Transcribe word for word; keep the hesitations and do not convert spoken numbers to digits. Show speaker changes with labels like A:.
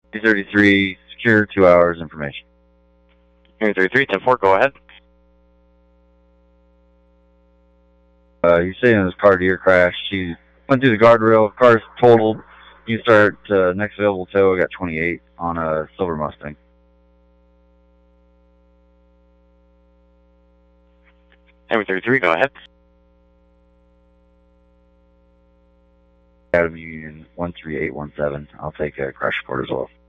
A: two thirty-three, secure two hours information.
B: two thirty-three, ten four, go ahead.
A: Uh, you're saying this car deer crash. She went through the guardrail, car's totaled. You start uh, next available tow, I got twenty-eight on a silver Mustang.
B: Henry thirty-three, go ahead.
A: Academy Union one three eight one seven. I'll take a crash report as well.